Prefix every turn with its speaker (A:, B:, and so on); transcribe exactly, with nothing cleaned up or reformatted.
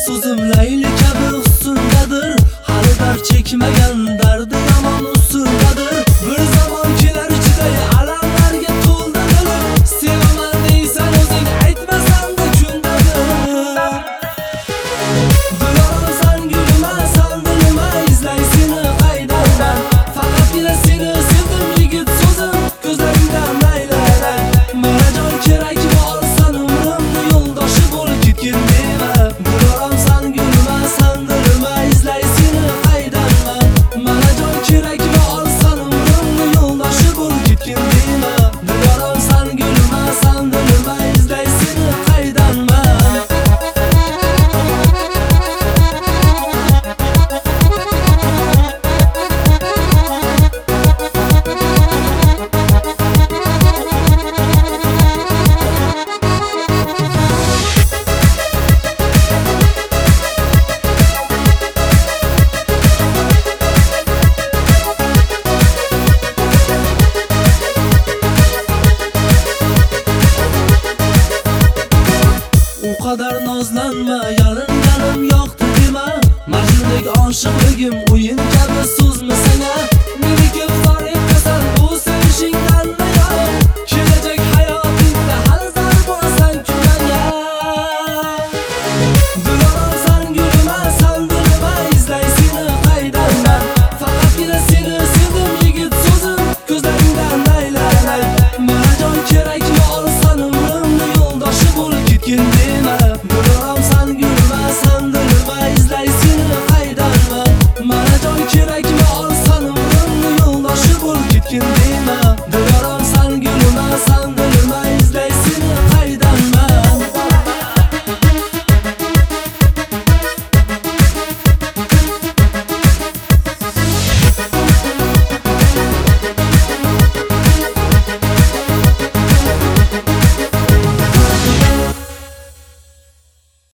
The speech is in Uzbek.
A: so'zim layli kabi husndadir, hali dard chekmagan dardi yomon usuldadir. Bir zamon kelar ichida alamlarga to'ldi dilim, sevaman deysan o'zing aytmasang-da kundadir. Dilorim san gulima, san dilima, izlay seni qaydandan. Faqatgina seni sevdim yigit, so'zim ko'zlaringdan aylanay. Mana jon kerak bo'lsan umrimni yo'ldoshi bo'lib ketgin dema. Dilorim san gulima, san dilima, izlay seni qaydanman. Mana jon kerak bo'lsan umrimni yo'ldoshi bo'lib ketgin dema. Dilorim san gulima, san dilima, izlay seni qaydanman. O kadar nazlanma, yalinganim yoqdi dema. Majnundek oshiqligim